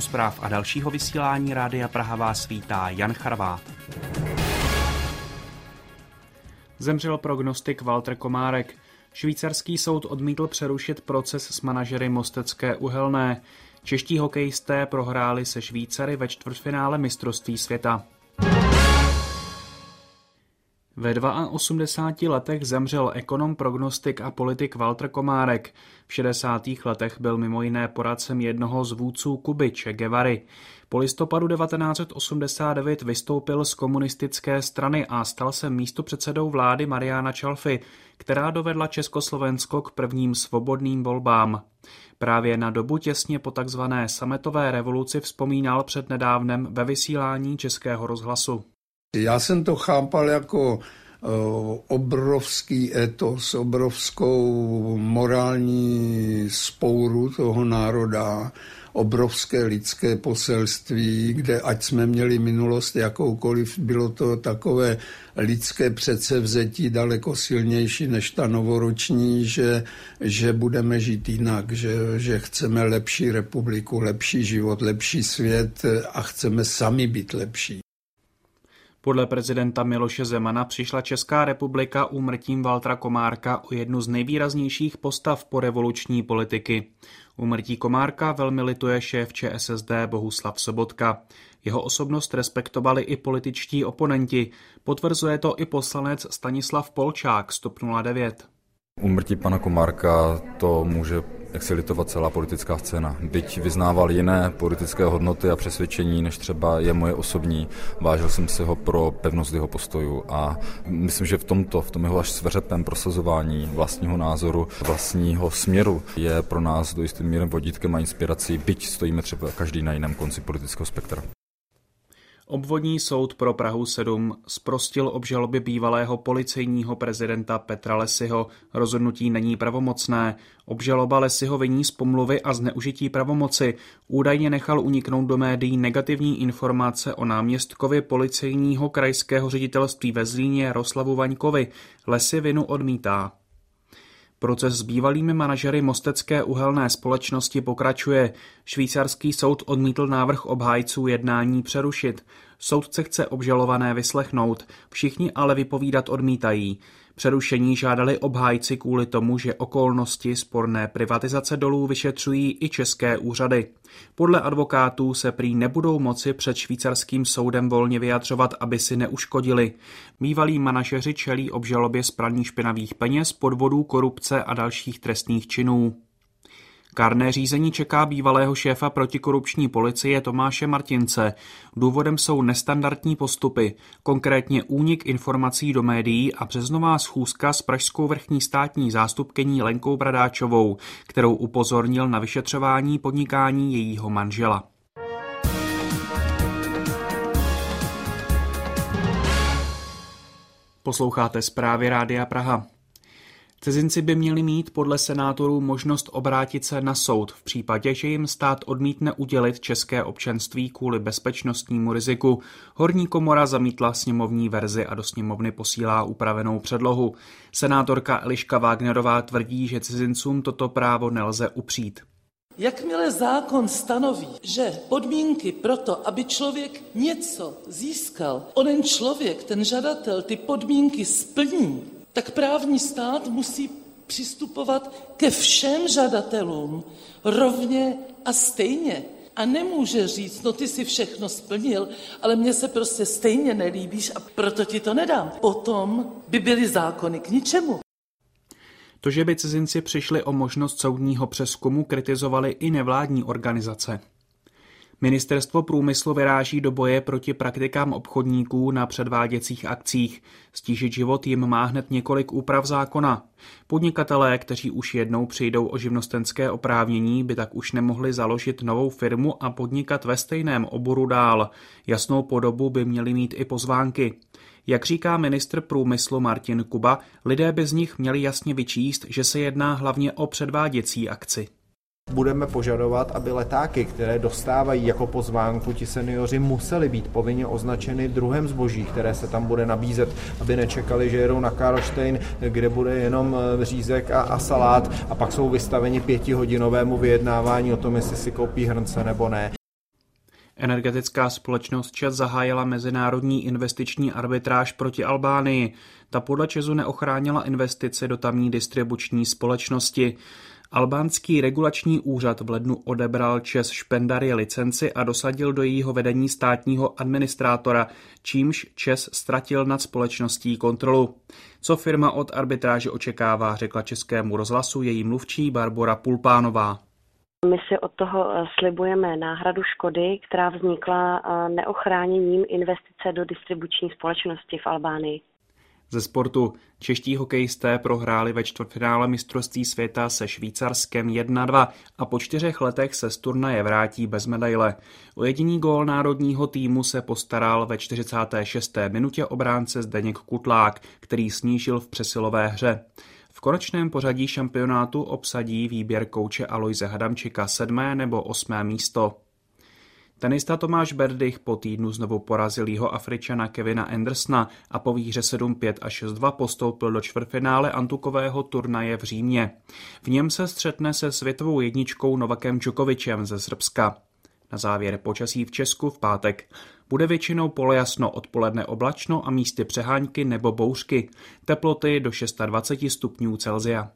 zpráv a dalšího vysílání Rádia Praha vás vítá Jan Charvát. Zemřel prognostik Walter Komárek. Švýcarský soud odmítl přerušit proces s manažery Mostecké uhelné. Čeští hokejisté prohráli se Švýcary ve čtvrtfinále mistrovství světa. Ve 82 letech zemřel ekonom, prognostik a politik Walter Komárek. V 60. letech byl mimo jiné poradcem jednoho z vůdců Kuby, Che Guevary. Po listopadu 1989 vystoupil z komunistické strany a stal se místopředsedou vlády Mariána Čalfy, která dovedla Československo k prvním svobodným volbám. Právě na dobu těsně po takzvané sametové revoluci vzpomínal přednedávnem ve vysílání Českého rozhlasu. Já jsem to chápal jako obrovský etos, obrovskou morální spouru toho národa, obrovské lidské poselství, kde ať jsme měli minulost jakoukoliv, bylo to takové lidské předsevzetí daleko silnější než ta novoroční, že budeme žít jinak, že chceme lepší republiku, lepší život, lepší svět a chceme sami být lepší. Podle prezidenta Miloše Zemana přišla Česká republika úmrtím Waltera Komárka o jednu z nejvýraznějších postav porevoluční politiky. Úmrtí Komárka velmi lituje šéf ČSSD Bohuslav Sobotka. Jeho osobnost respektovali i političtí oponenti. Potvrzuje to i poslanec Stanislav Polčák z TOP 09. Úmrtí pana Komárka to může litovat celá politická scéna. Byť vyznával jiné politické hodnoty a přesvědčení, než třeba je moje osobní. Vážil jsem si ho pro pevnost jeho postojů a myslím, že v tom jeho až sveřepém prosazování vlastního názoru, vlastního směru je pro nás do jistým mírem vodítkem a inspirací, byť stojíme třeba každý na jiném konci politického spektra. Obvodní soud pro Prahu 7 zprostil obžaloby bývalého policejního prezidenta Petra Lessyho. Rozhodnutí není pravomocné. Obžaloba Lessyho viní z pomluvy a zneužití pravomoci. Údajně nechal uniknout do médií negativní informace o náměstkovi policejního krajského ředitelství ve Zlíně Jaroslavu Vaňkovi. Lessy vinu odmítá. Proces s bývalými manažery Mostecké uhelné společnosti pokračuje. Švýcarský soud odmítl návrh obhájců jednání přerušit. Soudce chce obžalované vyslechnout, všichni ale vypovídat odmítají. Přerušení žádali obhájci kvůli tomu, že okolnosti sporné privatizace dolů vyšetřují i české úřady. Podle advokátů se prý nebudou moci před švýcarským soudem volně vyjadřovat, aby si neuškodili. Bývalí manažeři čelí obžalobě z praní špinavých peněz, podvodů, korupce a dalších trestných činů. Kárné řízení čeká bývalého šéfa protikorupční policie Tomáše Martince. Důvodem jsou nestandardní postupy, konkrétně únik informací do médií a březnová schůzka s pražskou vrchní státní zástupkyní Lenkou Bradáčovou, kterou upozornil na vyšetřování podnikání jejího manžela. Posloucháte zprávy Rádia Praha. Cizinci by měli mít podle senátorů možnost obrátit se na soud v případě, že jim stát odmítne udělit české občanství kvůli bezpečnostnímu riziku. Horní komora zamítla sněmovní verzi a do sněmovny posílá upravenou předlohu. Senátorka Eliška Wagnerová tvrdí, že cizincům toto právo nelze upřít. Jakmile zákon stanoví, že podmínky pro to, aby člověk něco získal, onen člověk, ten žadatel, ty podmínky splní, tak právní stát musí přistupovat ke všem žadatelům rovně a stejně. A nemůže říct, no ty si všechno splnil, ale mně se prostě stejně nelíbíš a proto ti to nedám. Potom by byly zákony k ničemu. To, že by cizinci přišli o možnost soudního přezkumu, kritizovali i nevládní organizace. Ministerstvo průmyslu vyráží do boje proti praktikám obchodníků na předváděcích akcích. Stížit život jim má hned několik úprav zákona. Podnikatelé, kteří už jednou přijdou o živnostenské oprávnění, by tak už nemohli založit novou firmu a podnikat ve stejném oboru dál. Jasnou podobu by měly mít i pozvánky. Jak říká ministr průmyslu Martin Kuba, lidé by z nich měli jasně vyčíst, že se jedná hlavně o předváděcí akci. Budeme požadovat, aby letáky, které dostávají jako pozvánku ti seniori, musely být povinně označeny druhem zboží, které se tam bude nabízet, aby nečekali, že jedou na Karlštejn, kde bude jenom řízek a salát a pak jsou vystaveni 5hodinovému vyjednávání o tom, jestli si koupí hrnce nebo ne. Energetická společnost ČEZ zahájila mezinárodní investiční arbitráž proti Albánii. Ta podle ČEZu neochránila investice do tamní distribuční společnosti. Albánský regulační úřad v lednu odebral ČEZ Špendarie licenci a dosadil do jejího vedení státního administrátora, čímž ČEZ ztratil nad společností kontrolu. Co firma od arbitráže očekává, řekla Českému rozhlasu její mluvčí Barbora Pulpánová. My si od toho slibujeme náhradu škody, která vznikla neochráněním investice do distribuční společnosti v Albánii. Ze sportu. Čeští hokejisté prohráli ve čtvrtfinále mistrovství světa se Švýcarskem 1-2 a po 4 letech se z turnaje vrátí bez medaile. O jediný gól národního týmu se postaral ve 46. minutě obránce Zdeněk Kutlák, který snížil v přesilové hře. V konečném pořadí šampionátu obsadí výběr kouče Alojze Hadamčika 7. nebo 8. místo. Tenista Tomáš Berdych po týdnu znovu porazil Jihoafričana Kevina Andersona a po výhře 7-5 a 6-2 postoupil do čtvrtfinále antukového turnaje v Římě. V něm se střetne se světovou jedničkou Novakem Djokovičem ze Srbska. Na závěr počasí v Česku v pátek. Bude většinou polojasno, odpoledne oblačno a místy přehánky nebo bouřky. Teploty do 26 stupňů Celsia.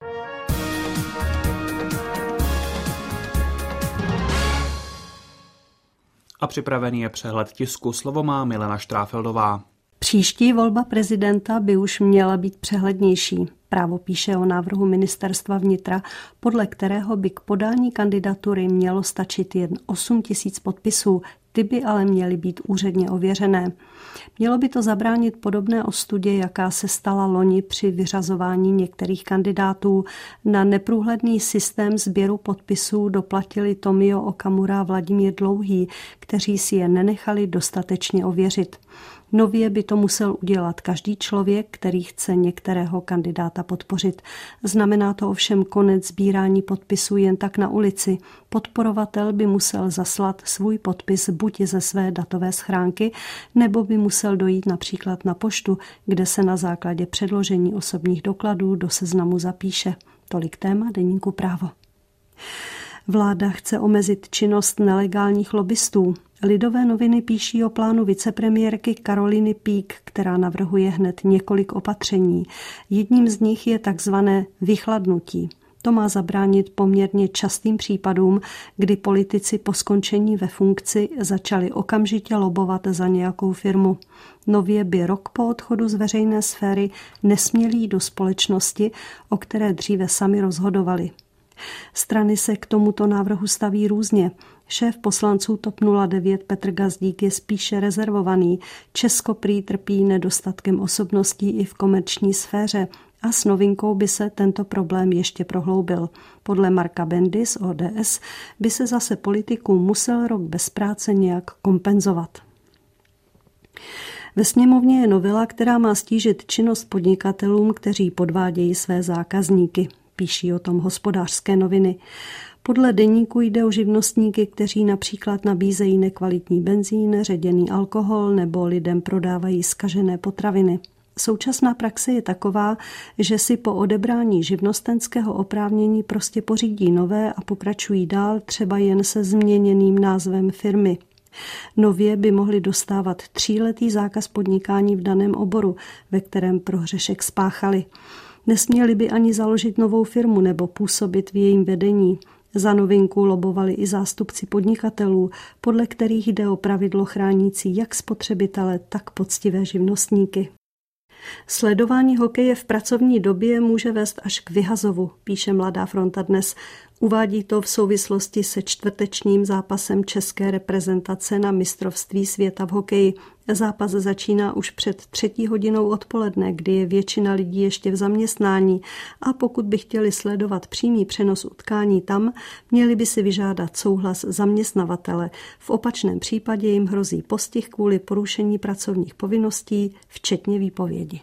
A připravený je přehled tisku. Slovo má Milena Štráfeldová. Příští volba prezidenta by už měla být přehlednější. Právo píše o návrhu ministerstva vnitra, podle kterého by k podání kandidatury mělo stačit jen 8 000 podpisů, ty by ale měly být úředně ověřené. Mělo by to zabránit podobné ostudě, jaká se stala loni při vyřazování některých kandidátů. Na neprůhledný systém sběru podpisů doplatili Tomio Okamura a Vladimír Dlouhý, kteří si je nenechali dostatečně ověřit. Nově by to musel udělat každý člověk, který chce některého kandidáta podpořit. Znamená to ovšem konec sbírání podpisů jen tak na ulici. Podporovatel by musel zaslat svůj podpis buď ze své datové schránky, nebo by musel dojít například na poštu, kde se na základě předložení osobních dokladů do seznamu zapíše. Tolik téma deníku Právo. Vláda chce omezit činnost nelegálních lobbystů. Lidové noviny píší o plánu vicepremiérky Karoliny Pík, která navrhuje hned několik opatření. Jedním z nich je takzvané vychladnutí. To má zabránit poměrně častým případům, kdy politici po skončení ve funkci začali okamžitě lobovat za nějakou firmu. Nově by rok po odchodu z veřejné sféry nesměli jít do společnosti, o které dříve sami rozhodovali. Strany se k tomuto návrhu staví různě. Šéf poslanců TOP 09 Petr Gazdík je spíše rezervovaný. Česko prý trpí nedostatkem osobností i v komerční sféře a s novinkou by se tento problém ještě prohloubil. Podle Marka Bendy z ODS by se zase politikům musel rok bez práce nějak kompenzovat. Ve sněmovně je novela, která má stížit činnost podnikatelům, kteří podvádějí své zákazníky. Píší o tom Hospodářské noviny. Podle deníku jde o živnostníky, kteří například nabízejí nekvalitní benzín, ředěný alkohol nebo lidem prodávají zkažené potraviny. Současná praxe je taková, že si po odebrání živnostenského oprávnění prostě pořídí nové a pokračují dál, třeba jen se změněným názvem firmy. Nově by mohli dostávat 3letý zákaz podnikání v daném oboru, ve kterém prohřešek spáchali. Nesměli by ani založit novou firmu nebo působit v jejím vedení. Za novinku lobovali i zástupci podnikatelů, podle kterých jde o pravidlo chránící jak spotřebitele, tak poctivé živnostníky. Sledování hokeje v pracovní době může vést až k vyhazovu, píše Mladá fronta dnes. Uvádí to v souvislosti se čtvrtečním zápasem české reprezentace na mistrovství světa v hokeji. Zápas začíná už před 3. hodinou odpoledne, kdy je většina lidí ještě v zaměstnání a pokud by chtěli sledovat přímý přenos utkání tam, měli by si vyžádat souhlas zaměstnavatele. V opačném případě jim hrozí postih kvůli porušení pracovních povinností, včetně výpovědi.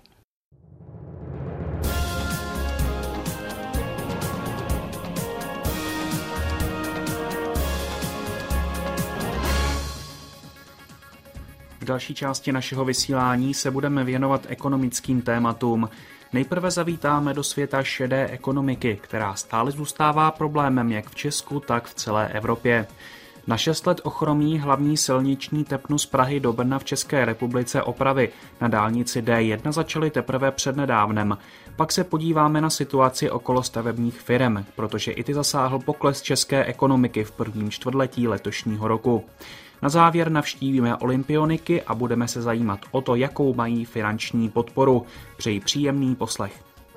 V další části našeho vysílání se budeme věnovat ekonomickým tématům. Nejprve zavítáme do světa šedé ekonomiky, která stále zůstává problémem jak v Česku, tak v celé Evropě. Na 6 let ochromí hlavní silniční tepnu z Prahy do Brna v České republice opravy. Na dálnici D1 začaly teprve přednedávnem. Pak se podíváme na situaci okolo stavebních firem, protože i ty zasáhl pokles české ekonomiky v prvním čtvrtletí letošního roku. Na závěr navštívíme olympioniky a budeme se zajímat o to, jakou mají finanční podporu. Přeji příjemný poslech.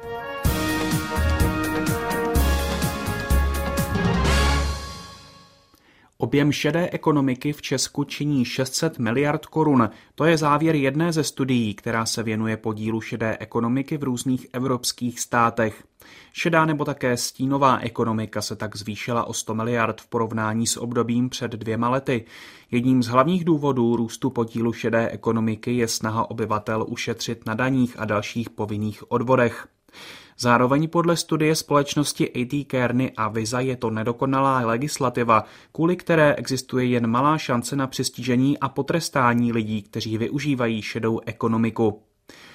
Objem šedé ekonomiky v Česku činí 600 miliard korun. To je závěr jedné ze studií, která se věnuje podílu šedé ekonomiky v různých evropských státech. Šedá nebo také stínová ekonomika se tak zvýšila o 100 miliard v porovnání s obdobím před 2 lety. Jedním z hlavních důvodů růstu podílu šedé ekonomiky je snaha obyvatel ušetřit na daních a dalších povinných odvodech. Zároveň podle studie společnosti A.T. Kearney a Visa je to nedokonalá legislativa, kvůli které existuje jen malá šance na přistižení a potrestání lidí, kteří využívají šedou ekonomiku.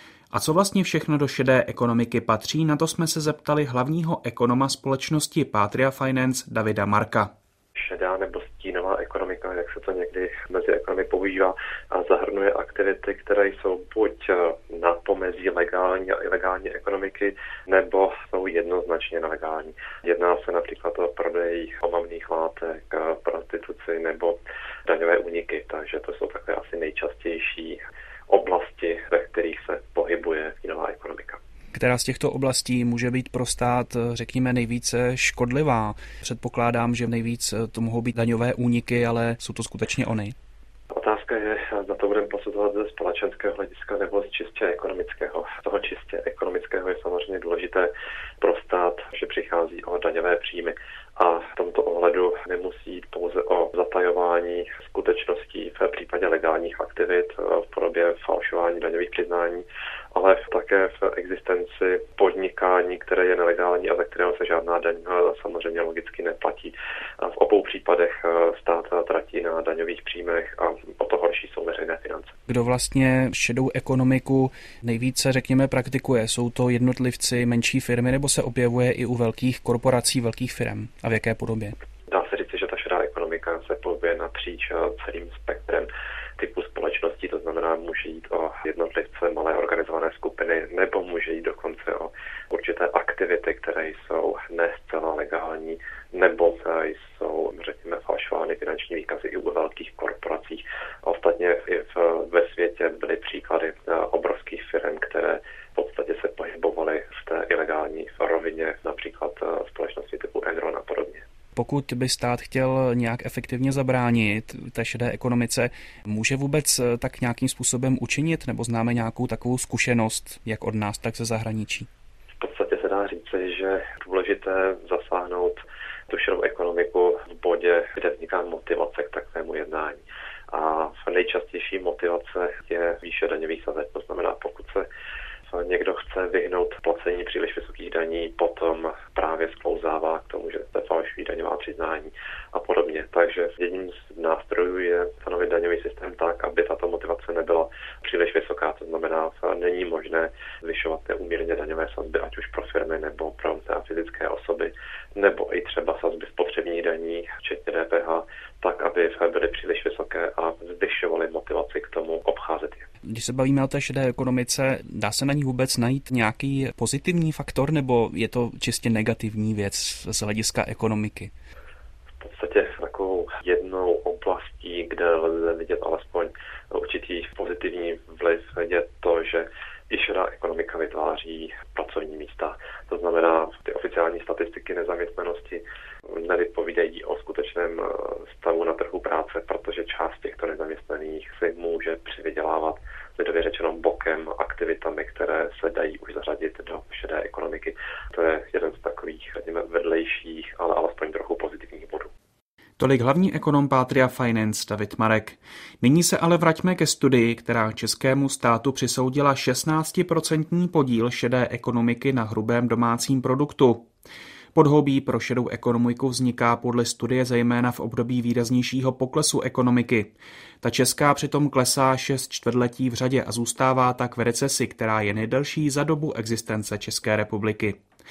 A co vlastně všechno do šedé ekonomiky patří, na to jsme se zeptali hlavního ekonoma společnosti Patria Finance Davida Marka. Šedá nebo stínová ekonomika, jak se to někdy mezi ekonomy používá, a zahrnuje aktivity, které jsou buď na pomezí legální a ilegální ekonomiky, nebo jsou jednoznačně nelegální. Jedná se například o prodej omamných látek, prostituci nebo daňové úniky, takže to jsou takové asi nejčastější oblasti, ve kterých se pohybuje stínová ekonomika. Která z těchto oblastí může být pro stát, řekněme, nejvíce škodlivá? Předpokládám, že nejvíc to mohou být daňové úniky, ale jsou to skutečně ony? Otázka je, zda to budeme posuzovat ze společenského hlediska nebo z čistě ekonomického. Z toho čistě ekonomického je samozřejmě důležité pro stát, že přichází o daňové příjmy. A v tomto ohledu nemusí jít pouze o zatajování skutečností v případě legálních aktivit v podobě falšování daňových přiznání, ale také v existenci podnikání, které je nelegální a za kterého se žádná daň samozřejmě logicky neplatí. A v obou případech stát tratí na daňových příjmech a o to horší jsou veřejné finance. Kdo vlastně šedou ekonomiku nejvíce, řekněme, praktikuje? Jsou to jednotlivci, menší firmy, nebo se objevuje i u velkých korporací, velkých firm? A v jaké podobě? Dá se říct, že ta šedá ekonomika se pohybuje napříč celým spektrem typu společností, to znamená, může jít o jednotlivce, malé organizované skupiny, nebo může jít dokonce o určité aktivity, které jsou ne zcela legální, nebo jsou, řekněme, falšovány finanční výkazy i u velkých korporací. Ostatně i ve světě byly příklady obrovských firm, které v podstatě se pohybovaly v té ilegální rovině, například společnosti typu Enron a podobně. Pokud by stát chtěl nějak efektivně zabránit té šedé ekonomice, může vůbec tak nějakým způsobem učinit, nebo známe nějakou takovou zkušenost, jak od nás, tak ze zahraničí? V podstatě se dá říci, že je důležité zasáhnout tu šedou ekonomiku v bodě, kde vzniká motivace k takovému jednání. A nejčastější motivace je výše daňových sazeb. To znamená, pokud se někdo chce vyhnout placení příliš vysokých daní, potom právě sklouzává k tomu, že se falšují daňová přiznání a podobně. Takže jedním z nástrojů je stanovit daňový systém tak, aby tato motivace nebyla příliš vysoká. To znamená, není možné zvyšovat neúměrně daňové sazby, ať už pro firmy nebo pro fyzické osoby, nebo i třeba sazby spotřebních daní, včetně DPH, tak, aby byly příliš vysoké a zvyšovaly motivaci k tomu obcházet je. Když se bavíme o té šedé ekonomice, dá se na ní vůbec najít nějaký pozitivní faktor, nebo je to čistě negativní věc z hlediska ekonomiky? V podstatě takovou jednou oblastí, kde lze vidět alespoň určitý pozitivní vliv, je to, že i šedá ekonomika vytváří pracovní místa. To znamená, ty oficiální statistiky nezaměstnanosti nevypovídají o skutečném stavu na trhu práce, protože část těchto nezaměstnaných si může přivydělávat, lidově řečeno bokem, aktivitami, které se dají už zařadit do šedé ekonomiky. To je jeden z takových, řekněme, vedlejších, ale alespoň trochu pozitivních bodů. Tolik hlavní ekonom Patria Finance David Marek. Nyní se ale vraťme ke studii, která českému státu přisoudila 16% podíl šedé ekonomiky na hrubém domácím produktu. Podhoubí pro šedou ekonomiku vzniká podle studie zejména v období výraznějšího poklesu ekonomiky. Ta česká přitom klesá 6 čtvrtletí v řadě a zůstává tak v recesi, která je nejdelší za dobu existence České republiky.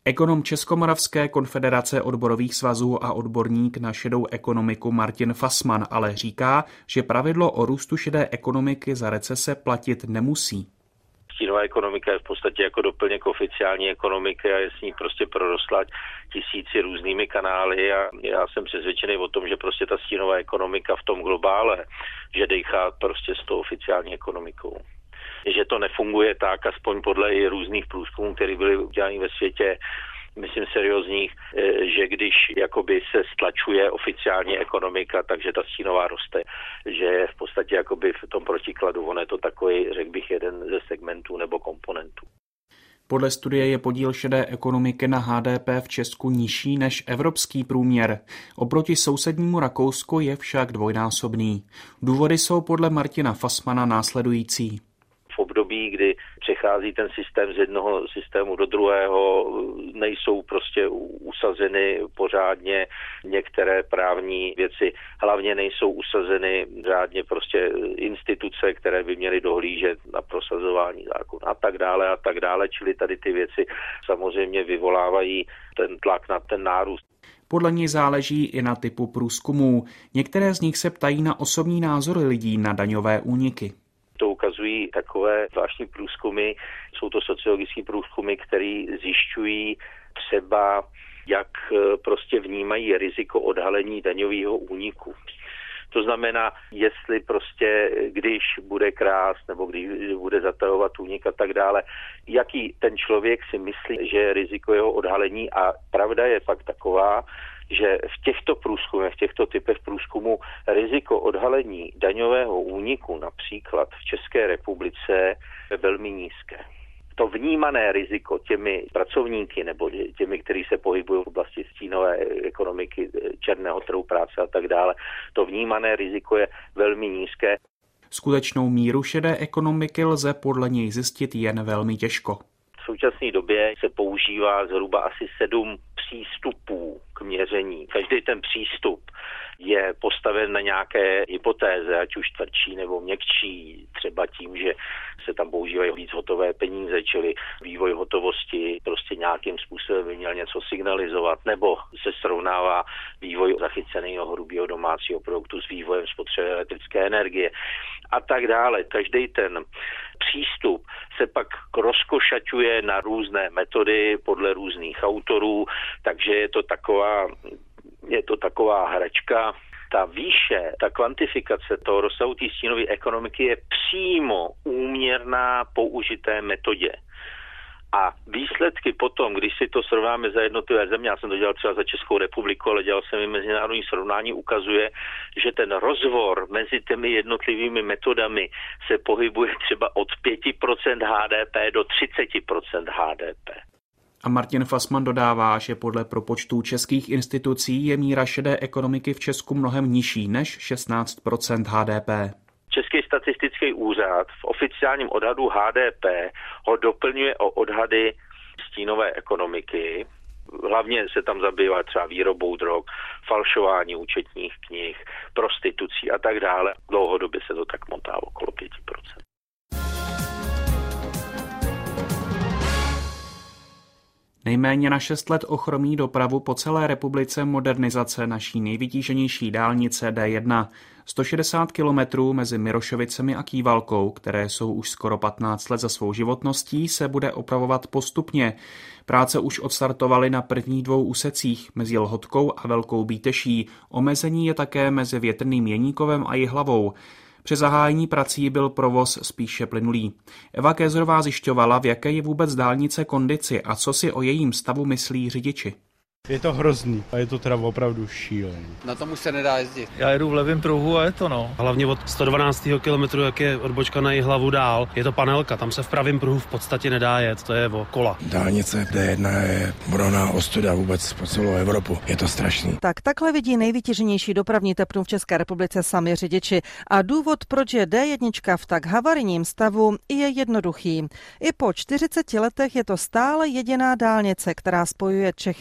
Ekonom Českomoravské konfederace odborových svazů a odborník na šedou ekonomiku Martin Fassmann ale říká, že pravidlo o růstu šedé ekonomiky za recese platit nemusí. Stínová ekonomika je v podstatě jako doplněk oficiální ekonomiky a je s ní prostě prorostla tisíci různými kanály a já jsem přesvědčený o tom, že prostě ta stínová ekonomika v tom globále, že dejchá prostě s tou oficiální ekonomikou. Že to nefunguje tak, aspoň podle i různých průzkumů, které byly udělány ve světě, myslím seriózních, že když jakoby se stlačuje oficiální ekonomika, takže ta stínová roste, že je v podstatě jakoby v tom protikladu, on je to takový, řekl bych, jeden ze segmentů nebo komponentů. Podle studie je podíl šedé ekonomiky na HDP v Česku nižší než evropský průměr. Oproti sousednímu Rakousku je však dvojnásobný. Důvody jsou podle Martina Fassmanna následující. V období, kdy přechází ten systém z jednoho systému do druhého, nejsou prostě usazeny pořádně některé právní věci, hlavně nejsou usazeny řádně prostě instituce, které by měly dohlížet na prosazování zákona a tak dále, čili tady ty věci samozřejmě vyvolávají ten tlak na ten nárůst. Podle něj záleží i na typu průzkumů. Některé z nich se ptají na osobní názory lidí na daňové úniky. To ukazují takové zvláštní průzkumy, jsou to sociologické průzkumy, které zjišťují třeba, jak prostě vnímají riziko odhalení daňového úniku. To znamená, jestli prostě, když bude krást nebo když bude zatajovat únik a tak dále, jaký ten člověk si myslí, že je riziko jeho odhalení a pravda je fakt taková, že v těchto průzkumech, v těchto typech průzkumu riziko odhalení daňového úniku například v České republice je velmi nízké. To vnímané riziko těmi pracovníky nebo těmi, kteří se pohybují v oblasti stínové ekonomiky, černého trhu práce a tak dále, to vnímané riziko je velmi nízké. Skutečnou míru šedé ekonomiky lze podle něj zjistit jen velmi těžko. V současné době se používá zhruba asi 7 přístupů k měření. Každý ten přístup je postaven na nějaké hypotéze, ať už tvrdší nebo měkčí, třeba tím, že se tam používají víc hotové peníze, čili vývoj hotovosti prostě nějakým způsobem by měl něco signalizovat, nebo se srovnává vývoj zachyceného hrubého domácího produktu s vývojem spotřeby elektrické energie a tak dále. Každý ten přístup se pak rozkošaťuje na různé metody podle různých autorů, takže je to taková hračka. Ta výše, ta kvantifikace toho rozsahu té stínové ekonomiky je přímo úměrná použité metodě. A výsledky potom, když si to srovnáme za jednotlivé země, já jsem to dělal třeba za Českou republiku, ale dělal jsem i mezinárodní srovnání, ukazuje, že ten rozvor mezi těmi jednotlivými metodami se pohybuje třeba od 5% HDP do 30% HDP. A Martin Fassmann dodává, že podle propočtů českých institucí je míra šedé ekonomiky v Česku mnohem nižší než 16% HDP. Český statistický úřad v oficiálním odhadu HDP ho doplňuje o odhady stínové ekonomiky. Hlavně se tam zabývá třeba výrobou drog, falšování účetních knih, prostitucí a tak dále. Dlouhodobě se to tak motá okolo 5%. Nejméně na 6 let ochromí dopravu po celé republice modernizace naší nejvytíženější dálnice D1. 160 kilometrů mezi Mirošovicemi a Kývalkou, které jsou už skoro 15 let za svou životností, se bude opravovat postupně. Práce už odstartovaly na prvních 2 úsecích mezi Lhotkou a Velkou Bíteší. Omezení je také mezi Větrným Jeníkovem a Jihlavou. Při zahájení prací byl provoz spíše plynulý. Eva Kézorová zjišťovala, v jaké je vůbec dálnice kondici a co si o jejím stavu myslí řidiči. Je to hrozný a je to teda opravdu šílený. Na tom už se nedá jezdit. Já jedu v levém pruhu a je to Hlavně od 112. kilometru, jak je odbočka na Jihlavu dál, je to panelka, tam se v pravém pruhu v podstatě nedá jet, to je o kola. Dálnice D1 je obrovná ostuda vůbec po celou Evropu, je to strašný. Tak takhle vidí nejvytíženější dopravní tepnu v České republice sami řidiči. A důvod, proč je D1 v tak havarijním stavu, je jednoduchý. I po 40 letech je to stále jediná dálnice, která spojuje Čechy s Moravou.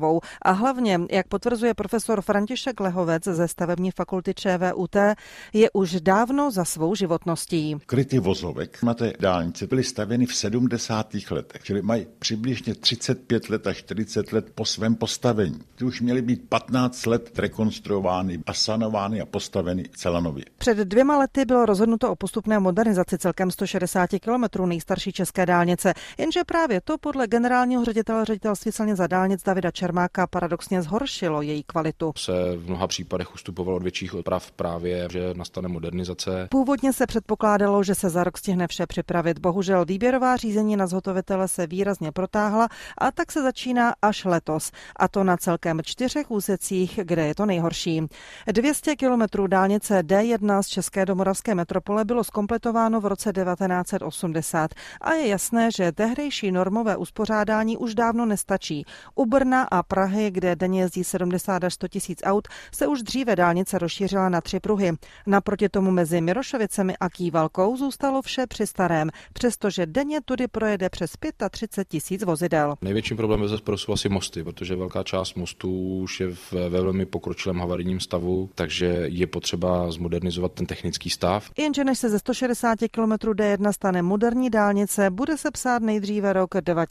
dopravou a hlavně, jak potvrzuje profesor František Lehovec ze stavební fakulty ČVUT, je už dávno za svou životností. Kryty vozovek na té dálnici byly stavěny v 70. letech, čili mají přibližně 35 let až 40 let po svém postavení. Ty už měly být 15 let rekonstruovány a sanovány a postaveny celá nově. Před 2 lety bylo rozhodnuto o postupné modernizaci celkem 160 kilometrů nejstarší české dálnice, jenže právě to podle generálního ředitele Ředitelství silnic a dálnic Davida Čermáka paradoxně zhoršilo její kvalitu. Se v mnoha případech ustupovalo od větších oprav právě, že nastane modernizace. Původně se předpokládalo, že se za rok stihne vše připravit. Bohužel výběrová řízení na zhotovitele se výrazně protáhla a tak se začíná až letos. A to na celkem 4 úsecích, kde je to nejhorší. 200 kilometrů dálnice D1 z české do moravské metropole bylo zkompletováno v roce 1980 a je jasné, že tehdejší normové uspořádání už dávno nestačí. U Brna a Prahy, kde denně jezdí 70 až 100 tisíc aut, se už dříve dálnice rozšířila na 3 pruhy. Naproti tomu mezi Mirošovicemi a Kývalkou zůstalo vše při starém, přestože denně tudy projede přes 35 tisíc vozidel. Největším problémem bezesporu jsou asi mosty, protože velká část mostů už je ve velmi pokročilém havarijním stavu, takže je potřeba zmodernizovat ten technický stav. Jenže než se ze 160 km D1 stane moderní dálnice, bude se psát nejdříve rok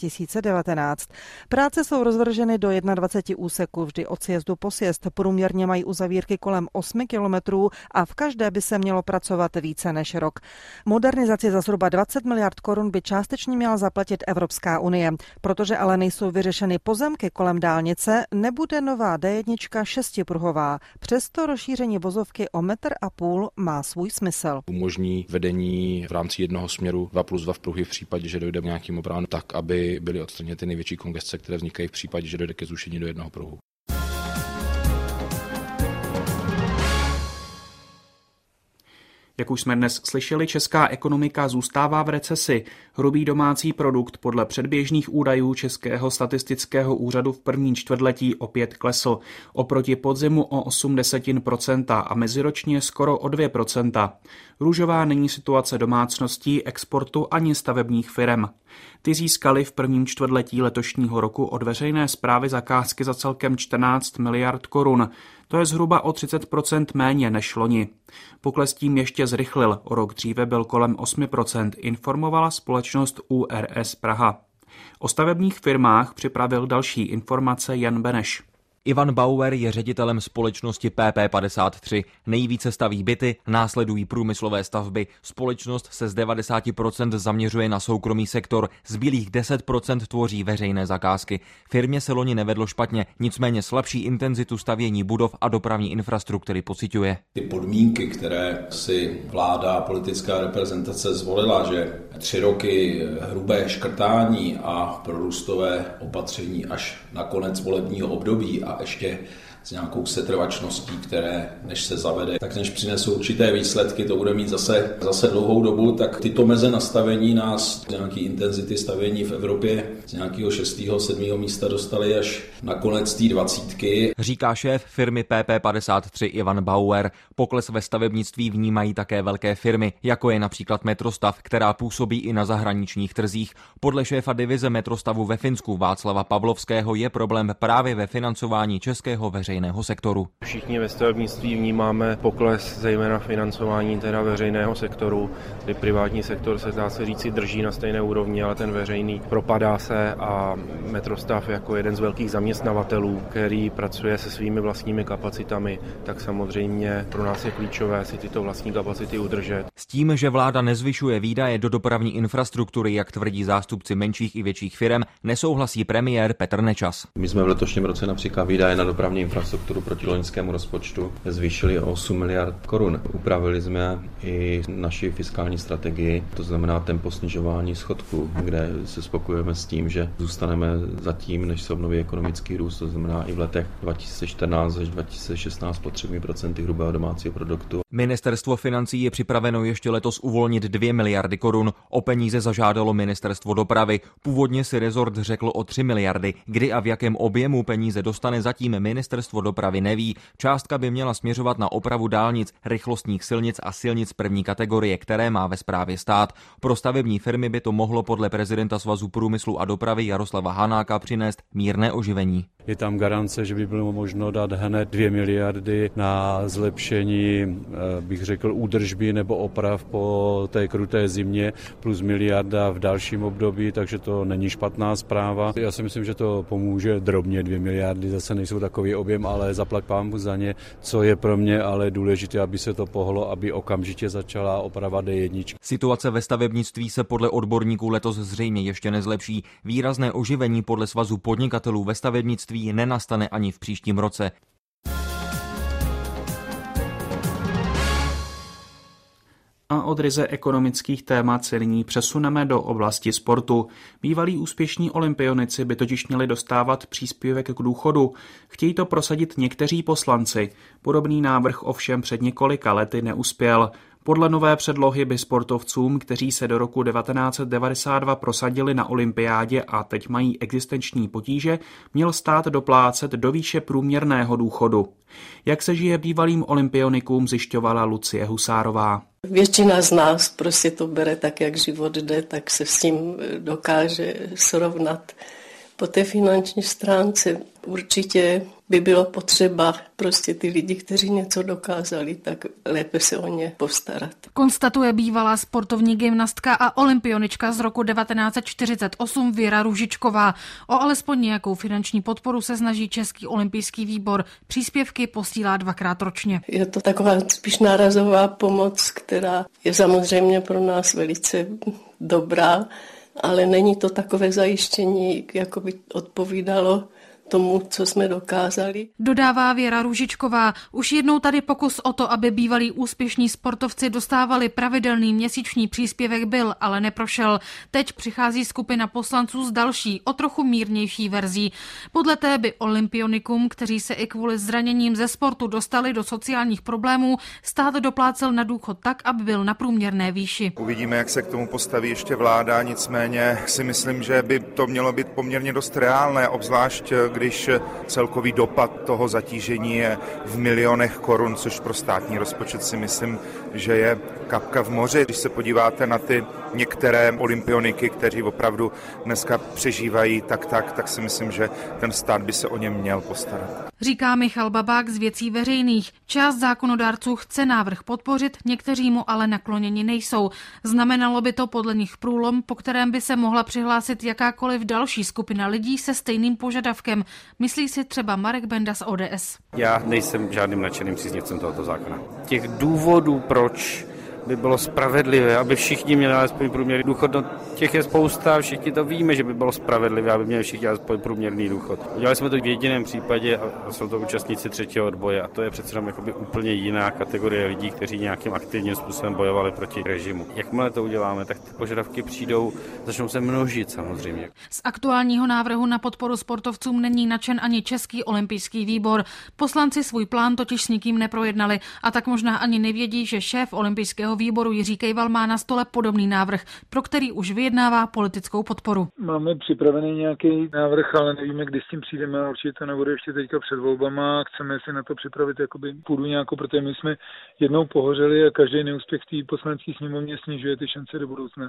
2019. Práce jsou rozvrženy do 21 úseků, vždy od sjezdu po sjezd. Průměrně mají uzavírky kolem 8 kilometrů a v každé by se mělo pracovat více než rok. Modernizaci za zhruba 20 miliard korun by částečně měla zaplatit Evropská unie. Protože ale nejsou vyřešeny pozemky kolem dálnice, nebude nová D1 šestipruhová. Přesto rozšíření vozovky o 1,5 metru má svůj smysl. Umožní vedení v rámci jednoho směru 2+2 v pruhy v případě, že dojde k nějakým opravám, tak aby byly odstraněny ty největší kongesce, které vznikají v případě, že dojde ke zrušení do jednoho pruhu. Jak už jsme dnes slyšeli, česká ekonomika zůstává v recesi. Hrubý domácí produkt podle předběžných údajů Českého statistického úřadu v prvním čtvrtletí opět klesl. Oproti podzimu o 0,8% a meziročně skoro o 2%. Růžová není situace domácností, exportu ani stavebních firem. Ty získaly v prvním čtvrtletí letošního roku od veřejné správy zakázky za celkem 14 miliard korun. To je zhruba o 30% méně než loni. Pokles tím ještě zrychlil, o rok dříve byl kolem 8%, informovala společnost URS Praha. O stavebních firmách připravil další informace Jan Beneš. Ivan Bauer je ředitelem společnosti PP53. Nejvíce staví byty, následují průmyslové stavby. Společnost se z 90% zaměřuje na soukromý sektor, zbylých 10% tvoří veřejné zakázky. Firmě se loni nevedlo špatně, nicméně slabší intenzitu stavění budov a dopravní infrastruktury pociťuje. Ty podmínky, které si vláda a politická reprezentace zvolila, že 3 roky hrubé škrtání a prorůstové opatření až na konec volebního období a ještě s nějakou setrvačností, které než se zavede, tak než přinesou určité výsledky, to bude mít zase dlouhou dobu, tak tyto meze nastavení nás z nějaký intenzity stavění v Evropě z nějakého 6. 7. místa dostali až na konec té 20. Říká šéf firmy PP53 Ivan Bauer. Pokles ve stavebnictví vnímají také velké firmy, jako je například Metrostav, která působí i na zahraničních trzích. Podle šéfa divize Metrostavu ve Finsku Václava Pavlovského je problém právě ve financování českého veřejného sektoru. Všichni ve stavebnictví vnímáme pokles zejména financování teda veřejného sektoru, kdy privátní sektor se dá se říci drží na stejné úrovni, ale ten veřejný propadá se a Metrostav jako jeden z velkých zaměstnavatelů, který pracuje se svými vlastními kapacitami, tak samozřejmě pro nás je klíčové si tyto vlastní kapacity udržet. S tím, že vláda nezvyšuje výdaje do dopravní infrastruktury, jak tvrdí zástupci menších i větších firem, nesouhlasí premiér Petr Nečas. My jsme v letošním roce například výdaje na dopravní infrastrukturu proti loňskému rozpočtu zvýšili o 8 miliard korun. Upravili jsme i naši fiskální strategii, to znamená tempo snižování schodku, kde se spokojujeme s tím, že zůstaneme zatím, než se obnoví ekonomický růst, to znamená i v letech 2014 až 2016 pod 3% hrubého domácího produktu. Ministerstvo financí je připraveno ještě letos uvolnit 2 miliardy korun. O peníze zažádalo Ministerstvo dopravy. Původně si rezort řekl o 3 miliardy. Kdy a v jakém objemu peníze dostane, zatím Ministerstvo dopravy neví. Částka by měla směřovat na opravu dálnic, rychlostních silnic a silnic první kategorie, které má ve správě stát. Pro stavební firmy by to mohlo podle prezidenta Svazu průmyslu a dopravy Jaroslava Hanáka přinést mírné oživení. Je tam garance, že by bylo možno dát hned 2 miliardy na zlepšení, bych řekl, údržby nebo oprav po té kruté zimě, plus miliarda v dalším období, takže to není špatná zpráva. Já si myslím, že to pomůže drobně, 2 miliardy, zase nejsou takový objem, ale zaplať pánbůh za ně, co je pro mě ale důležité, aby se to pohlo, aby okamžitě začala oprava D1. Situace ve stavebnictví se podle odborníků letos zřejmě ještě nezlepší. Výrazné oživení podle Svazu podnikatelů ve stavebnictví nenastane ani v příštím roce. A od ryze ekonomických témat se nyní přesuneme do oblasti sportu. Bývalí úspěšní olympionici by totiž měli dostávat příspěvek k důchodu. Chtějí to prosadit někteří poslanci. Podobný návrh ovšem před několika lety neuspěl. Podle nové předlohy by sportovcům, kteří se do roku 1992 prosadili na olympiádě a teď mají existenční potíže, měl stát doplácet do výše průměrného důchodu. Jak se žije bývalým olympionikům, zjišťovala Lucie Husárová. Většina z nás prostě to bere tak, jak život jde, tak se s tím dokáže srovnat. Po té finanční stránce určitě by bylo potřeba prostě ty lidi, kteří něco dokázali, tak lépe se o ně postarat. Konstatuje bývalá sportovní gymnastka a olympionička z roku 1948 Věra Růžičková. O alespoň nějakou finanční podporu se snaží Český olympijský výbor. Příspěvky posílá 2krát ročně. Je to taková spíš nárazová pomoc, která je samozřejmě pro nás velice dobrá, ale není to takové zajištění, jako by odpovídalo tomu, co jsme dokázali. Dodává Věra Růžičková. Už jednou tady pokus o to, aby bývalí úspěšní sportovci dostávali pravidelný měsíční příspěvek byl, ale neprošel. Teď přichází skupina poslanců s další, o trochu mírnější verzí. Podle té by olympionikům, kteří se i kvůli zraněním ze sportu dostali do sociálních problémů, stát doplácel na důchod tak, aby byl na průměrné výši. Uvidíme, jak se k tomu postaví ještě vláda, nicméně si myslím, že by to mělo být poměrně dost reálné, obzvlášť když celkový dopad toho zatížení je v milionech korun, což pro státní rozpočet si myslím, že je kapka v moři. Když se podíváte na ty některé olympioniky, kteří opravdu dneska přežívají, tak si myslím, že ten stát by se o ně měl postarat. Říká Michal Babák z Věcí veřejných. Část zákonodárců chce návrh podpořit, někteří mu ale nakloněni nejsou. Znamenalo by to podle nich průlom, po kterém by se mohla přihlásit jakákoliv další skupina lidí se stejným požadavkem. Myslí si třeba Marek Benda z ODS. Já nejsem žádným nadšeným příznivcem tohoto zákona. Těch důvodů, proč by bylo spravedlivé, aby všichni měli alespoň průměrný důchod. No, těch je spousta, všichni to víme, že by bylo spravedlivé, aby měli všichni alespoň průměrný důchod. Udělali jsme to v jediném případě a jsou to účastníci třetího odboje a to je přece jenom jakoby úplně jiná kategorie lidí, kteří nějakým aktivním způsobem bojovali proti režimu. Jakmile to uděláme, tak ty požadavky přijdou, začnou se množit samozřejmě. Z aktuálního návrhu na podporu sportovcům není nadšen ani Český olympijský výbor. Poslanci svůj plán totiž s nikým neprojednali a tak možná ani nevědí, že šéf olympijského výboru Jiří Kejval má na stole podobný návrh, pro který už vyjednává politickou podporu. Máme připravený nějaký návrh, ale nevíme, kdy s tím přijdeme. Určitě to nebude ještě teďka před volbama. Chceme si na to připravit jakoby půdu nějakou, protože my jsme jednou pohořeli a každý neúspěch v té poslanecké sněmovně snižuje ty šance do budoucna.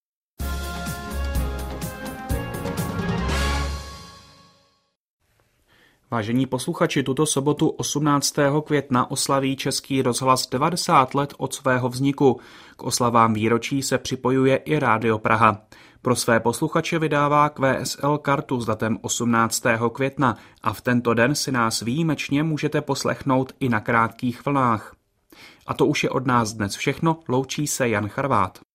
Vážení posluchači, tuto sobotu 18. května oslaví Český rozhlas 90 let od svého vzniku. K oslavám výročí se připojuje i Rádio Praha. Pro své posluchače vydává QSL kartu s datem 18. května a v tento den si nás výjimečně můžete poslechnout i na krátkých vlnách. A to už je od nás dnes všechno, loučí se Jan Charvát.